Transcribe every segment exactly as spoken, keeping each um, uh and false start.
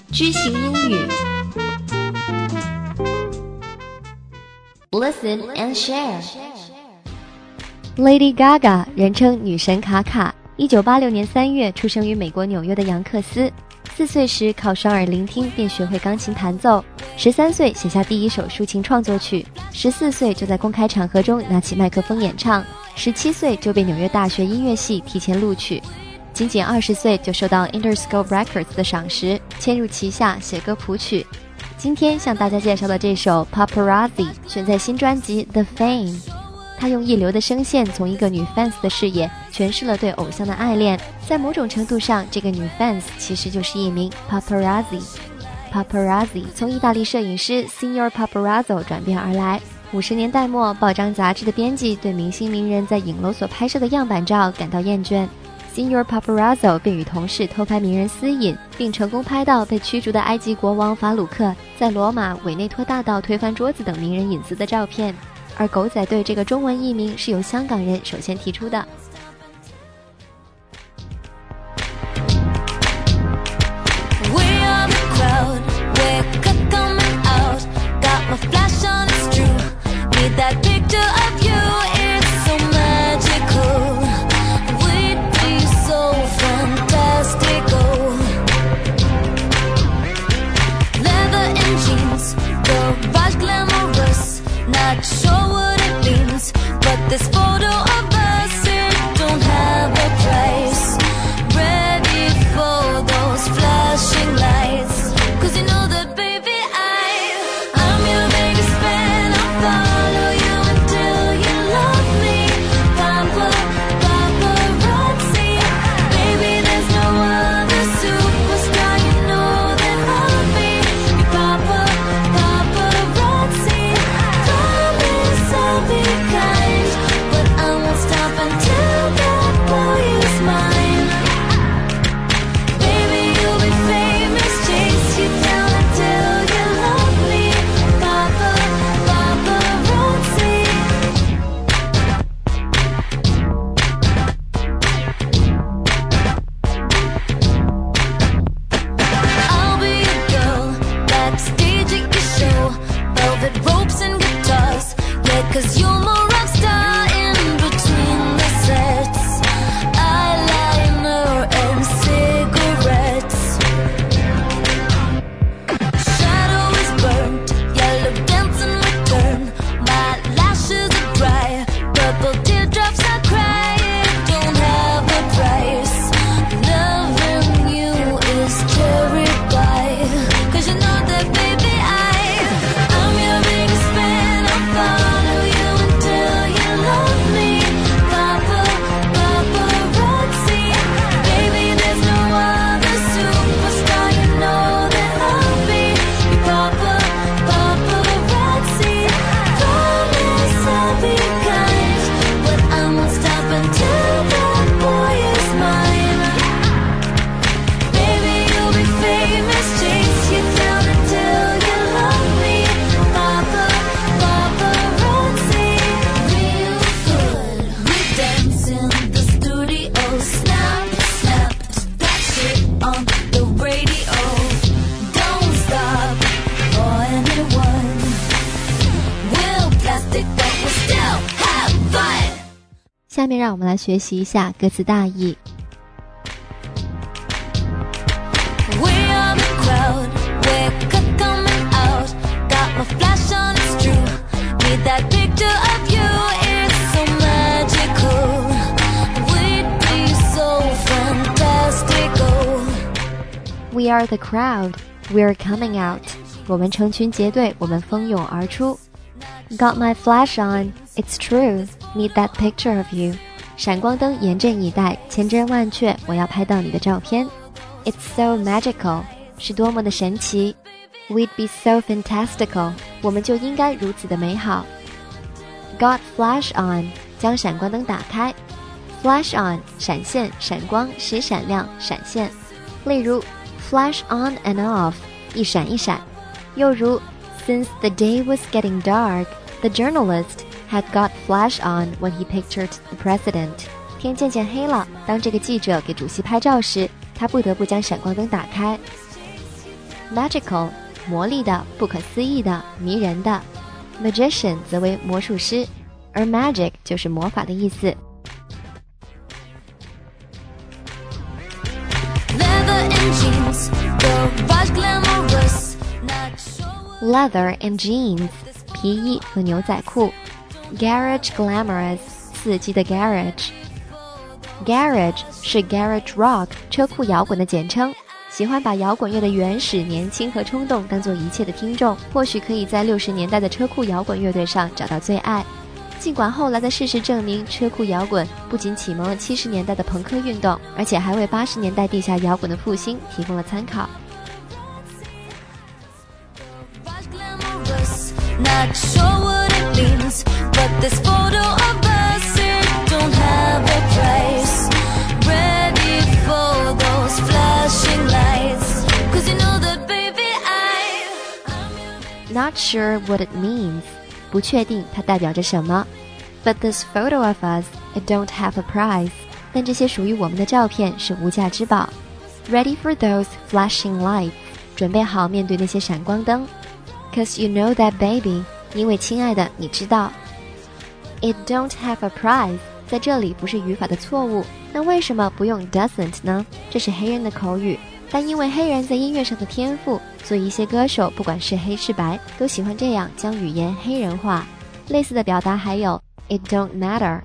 知行英语 Listen and share Lady Gaga 人称女神卡卡，一九八六年三月出生于美国纽约的杨克斯。四岁时靠双耳聆听便学会钢琴弹奏，十三岁写下第一首抒情创作曲，十四岁就在公开场合中拿起麦克风演唱，十七岁就被纽约大学音乐系提前录取，仅仅二十岁就受到 Interscope Records 的赏识，迁入旗下写歌谱曲。今天向大家介绍的这首 Paparazzi 选在新专辑 The Fame， 他用一流的声线从一个女 fans 的视野诠释了对偶像的爱恋，在某种程度上这个女 fans 其实就是一名 Paparazzi。 Paparazzi 从意大利摄影师 Signor Paparazzo 转变而来。五十年代末，报章杂志的编辑对明星名人在影楼所拍摄的样板照感到厌倦， Signor Paparazzo 便与同事偷拍名人私隐，并成功拍到被驱逐的埃及国王法鲁克在罗马维内托大道推翻桌子等名人隐私的照片。而狗仔队这个中文译名是由香港人首先提出的。 Not sure what it means, but this photo of us, it don't have a price. Ready for those flashing lights, cause you know that baby I, I'm your biggest fan. I'll follow you until you love me. Papa, paparazzi, baby there's no other superstar you know that I'll be. You papa, paparazzi, I'll be kind, but I won't stop until that boy is mine. Baby, you'll be famous, chase you down until you love me. Papa, paparazzi. I'll be a girl backstage at your show, velvet ropes and guitars. Yeah, cause you're my rock star in between the sets. Eyeliner and cigarettes. Shadow is burnt, yellow dance in return. My lashes are dry, purple teardrops I cry. It don't have a price. Loving you is cherry pie, cause you know that baby I, I'm your biggest fan. I'll follow you until you love me. Papa, paparazzi, baby there's no other superstar you know that I'll be. You papa, paparazzi, promise I'll be kind, but I won't stop until that boy is mine. Baby you'll be famous, chase you down until you love me. Papa, paparazzi, real good. We dance in the studio, snap, snap to that shit on the radio. Don't stop for anyone. We'll plastic, but we'll still have fun. 下面让我们来学习一下歌词大意。 We are the crowd, we're cut coming out. Got my flash on, it's true. Need that picture of you, it's so magical. We'd be so fantastical. We are the crowd, we're coming out. 我们成群结队，我们蜂拥而出。Got my flash on, it's true. Need that picture of you. 闪光灯严阵以待，千真万确，我要拍到你的照片。It's so magical. 是多么的神奇。We'd be so fantastical. 我们就应该如此的美好。Got flash on. 将闪光灯打开。Flash on. 闪现、闪光、使闪亮、闪现。例如 flash on and off. 一闪一闪。又如 Since the day was getting dark, the journalist had got flash on when he pictured the president. 天渐渐黑了，当这个记者给主席拍照时，他不得不将闪光灯打开。 magical 魔力的、不可思议的、迷人的， magician 则为魔术师，而 magic 就是魔法的意思。Leather and jeans 皮衣和牛仔裤， Garage glamorous 刺激的 garage， Garage 是 garage rock 车库摇滚的简称。喜欢把摇滚乐的原始、年轻和冲动当做一切的听众，或许可以在六十年代的车库摇滚乐队上找到最爱。尽管后来的事实证明，车库摇滚不仅启蒙了七十年代的朋克运动，而且还为八十年代地下摇滚的复兴提供了参考。Not sure what it means, but this photo of us, it don't have a price. Ready for those flashing lights, cause you know that baby I Not sure what it means, 不确定它代表着什么。But this photo of us, it don't have a price. 但这些属于我们的照片是无价之宝。Ready for those flashing lights, 准备好面对那些闪光灯。Cause you know that baby, 因为亲爱的你知道。It don't have a price, 在这里不是语法的错误，那为什么不用 doesn't 呢？这是黑人的口语，但因为黑人在音乐上的天赋，所以一些歌手不管是黑是白都喜欢这样将语言黑人化。类似的表达还有 It don't matter.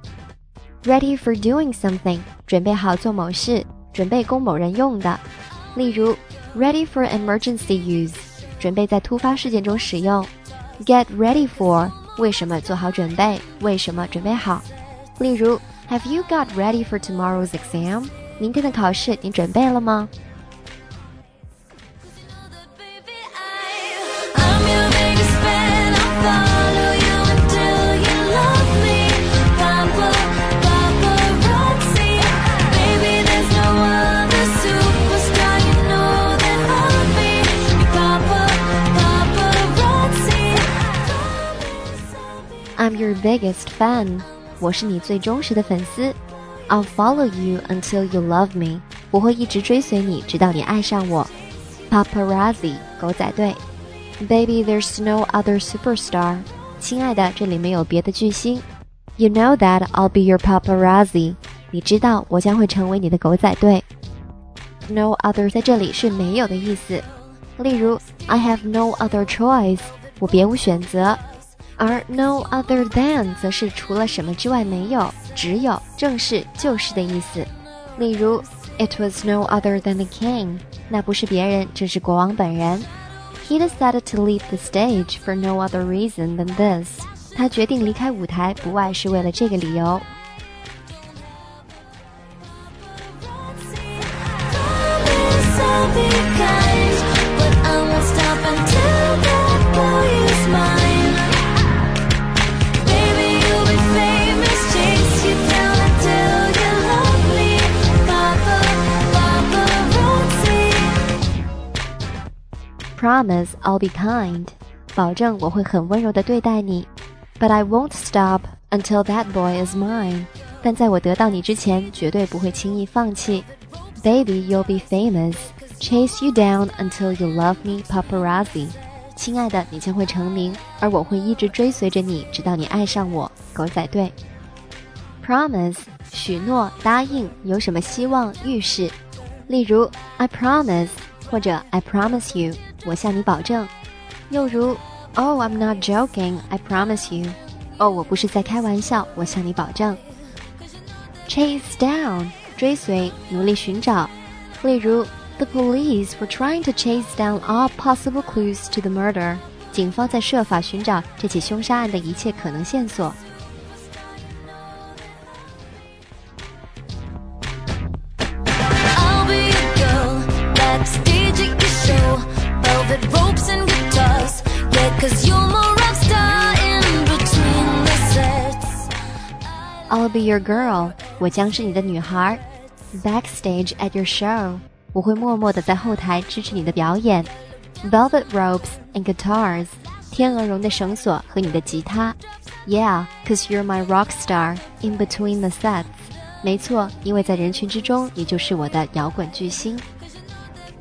Ready for doing something, 准备好做某事，准备供某人用的。例如 Ready for emergency use, 准备在突发事件中使用。 Get ready for 为什么做好准备，为什么准备好。例如 Have you got ready for tomorrow's exam? 明天的考试你准备了吗？I'm your biggest fan. 我是你最忠实的粉丝。I'll follow you until you love me. 我会一直追随你，直到你爱上我。Paparazzi 狗仔队。Baby, there's no other superstar. 亲爱的，这里没有别的巨星。You know that I'll be your paparazzi. 你知道我将会成为你的狗仔队。No other 在这里是没有的意思。例如 I have no other choice. 我别无选择。而 no other than 则是除了什么之外没有，只有，正是，就是的意思。例如 It was no other than the king. 那不是别人，这是国王本人。He decided to leave the stage for no other reason than this. 他决定离开舞台，不外是为了这个理由。Promise I'll be kind. 保证我会很温柔地对待你。But I won't stop until that boy is mine. 但在我得到你之前，绝对不会轻易放弃。Baby, you'll be famous. Chase you down until you love me, paparazzi. 亲爱的，你将会成名，而我会一直追随着你，直到你爱上我，狗仔队。Promise 许诺、答应，有什么希望、预示。例如 I promise 或者 I promise you， 我向你保证。又如 Oh, I'm not joking, I promise you。 哦，我不是在开玩笑，我向你保证。Chase down 追随，努力寻找。例如 The police were trying to chase down all possible clues to the murder。 警方在设法寻找这起凶杀案的一切可能线索。I'll be your girl, 我将是你的女孩。Backstage at your show, 我会默默地在后台支持你的表演。Velvet ropes and guitars, 天鹅绒的绳索和你的吉他。Yeah, cause you're my rock star in between the sets. 没错，因为在人群之中，你就是我的摇滚巨星。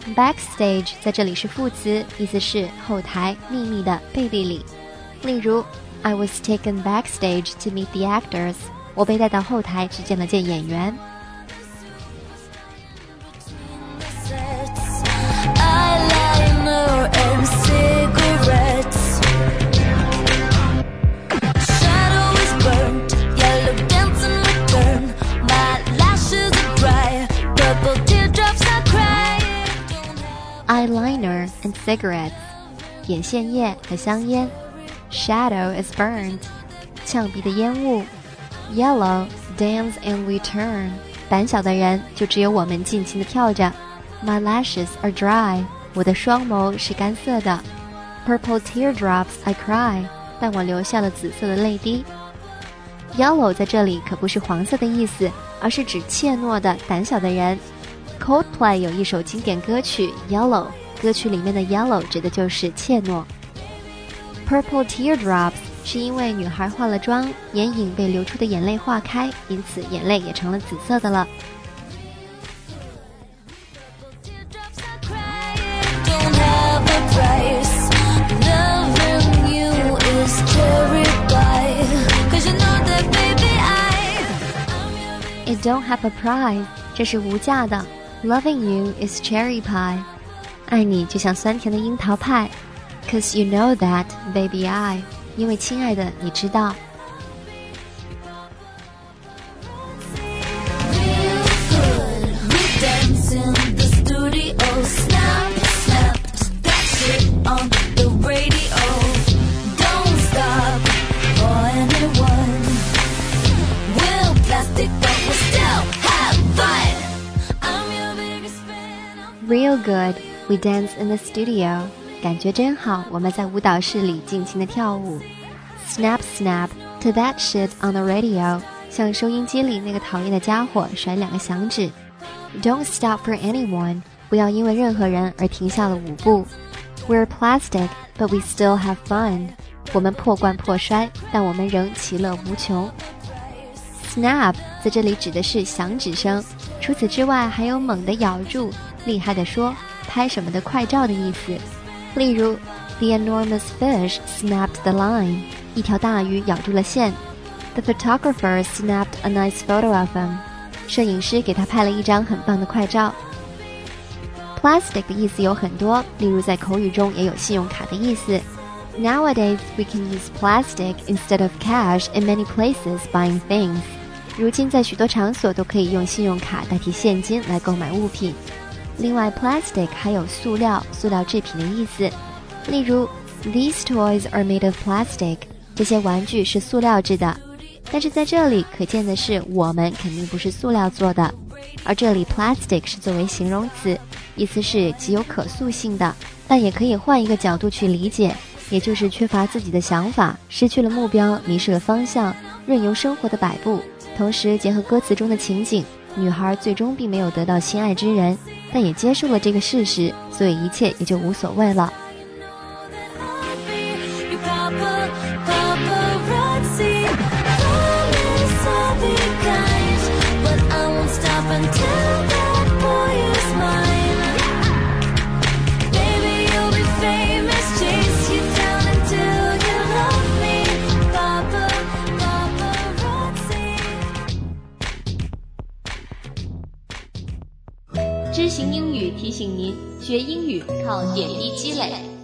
Backstage 在这里是副词，意思是后台、秘密的、背地里。例如 I was taken backstage to meet the actors. 我被带到后台去见了见演员。 Eyeliner and cigarettes. Shadow is burnt, yellow dancing return. My lashes are dry, purple teardrops are crying. Eyeliner and cigarettes 眼线液和香烟。Shadow is burnt 呛鼻的烟雾。Yellow dance and we turn 胆小的人就只有我们尽情地跳着。My lashes are dry 我的双眸是干涩的。Purple teardrops I cry 但我流下了紫色的泪滴。Yellow 在这里可不是黄色的意思，而是指怯懦的胆小的人。Coldplay 有一首经典歌曲 Yellow， 歌曲里面的 Yellow 指的就是怯懦。Purple teardrops 是因为女孩化了妆，眼影被流出的眼泪化开，因此眼泪也成了紫色的了。It don't have a price 这是无价的。Loving you is cherry pie 爱你就像酸甜的樱桃派。Cause you know that, baby I 因为亲爱的你知道。Real good, we dance in the studio. 感觉真好，我们在舞蹈室里尽情地跳舞。Snap snap, to that shit on the radio. 向收音机里那个讨厌的家伙甩两个响指。Don't stop for anyone. 不要因为任何人而停下了舞步。We're plastic, but we still have fun. 我们破罐破摔，但我们仍其乐无穷。Snap 在这里指的是响指声，除此之外还有猛地咬住，厉害地说，拍什么的快照的意思。例如 The enormous fish snapped the line 一条大鱼咬住了线。 The photographer snapped a nice photo of him 摄影师给他拍了一张很棒的快照。 Plastic 的意思有很多，例如在口语中也有信用卡的意思。 Nowadays we can use plastic instead of cash in many places buying things 如今在许多场所都可以用信用卡代替现金来购买物品。另外 plastic 还有塑料、塑料制品的意思。例如 These toys are made of plastic 这些玩具是塑料制的。但是在这里可见的是我们肯定不是塑料做的，而这里 plastic 是作为形容词，意思是极有可塑性的。但也可以换一个角度去理解，也就是缺乏自己的想法，失去了目标，迷失了方向，任由生活的摆布。同时结合歌词中的情景，女孩最终并没有得到心爱之人，但也接受了这个事实，所以一切也就无所谓了。 知行英语提醒您，学英语靠点滴积累。